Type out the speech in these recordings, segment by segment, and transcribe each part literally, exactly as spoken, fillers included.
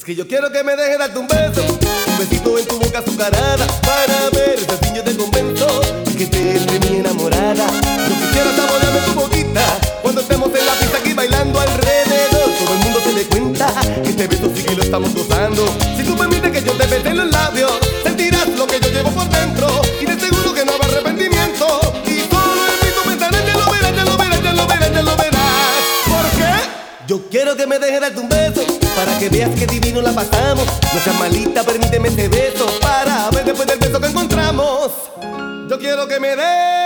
Es que yo quiero que me dejes darte un beso, un besito en tu boca azucarada, para ver si así yo te convenzo que te esté mi enamorada. Yo quisiera saborearme tu boquita cuando estemos en la pista aquí bailando alrededor. Todo el mundo se dé cuenta que este beso sí que lo estamos gozando. Si tú permites que yo te bese en los labios, sentirás lo que yo llevo por dentro y de seguro que no habrá arrepentimiento. Y solo en mí tú pensarás, ya lo verás, ya lo verás, ya lo verás, ya lo verás. ¿Por qué? Yo quiero que me dejes darte un beso para que veas que divino la pasamos. No seas malita, permíteme ese beso para ver después del beso que encontramos. Yo quiero que me des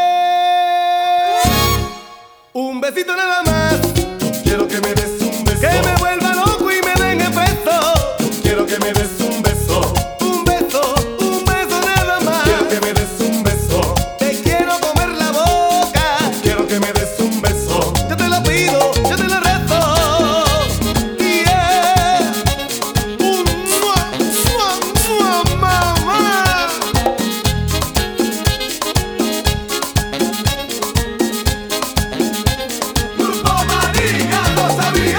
un besito nada más. Yo quiero que me des un beso, Que me vuelva loco y me den el beso. yo quiero que me des un beso, Un beso, un beso nada más. quiero que me des un beso, Te quiero comer la boca. quiero que me des un beso. Yo te lo pido, yo te lo rezo. Yeah. Un mua, mua, mua, mamá. Grupo María lo sabía.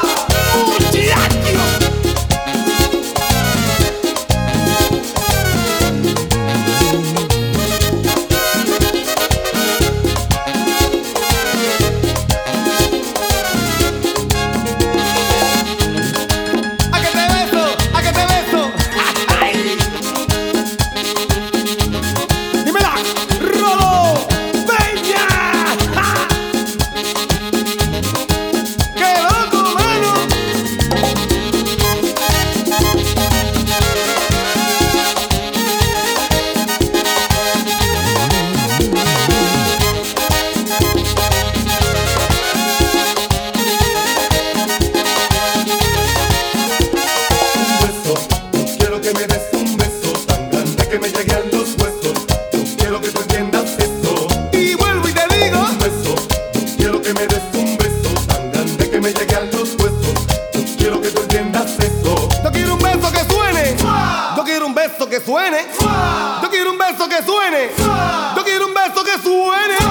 A que te beso, a que te beso. Dímela, Rolo Peña. ¡Ja! ¡Qué loco, mano! Un beso, yo quiero que me des un beso tan grande que me llegue a los huesos. Yo quiero que tú entiendas eso. Y vuelvo y te digo. Un beso, yo quiero que me des un beso tan grande que me llegue a los huesos. Yo quiero que tú entiendas eso. Yo quiero un beso que suene. Yo quiero un beso que suene. Yo quiero un beso que suene. Yo quiero un beso que suene.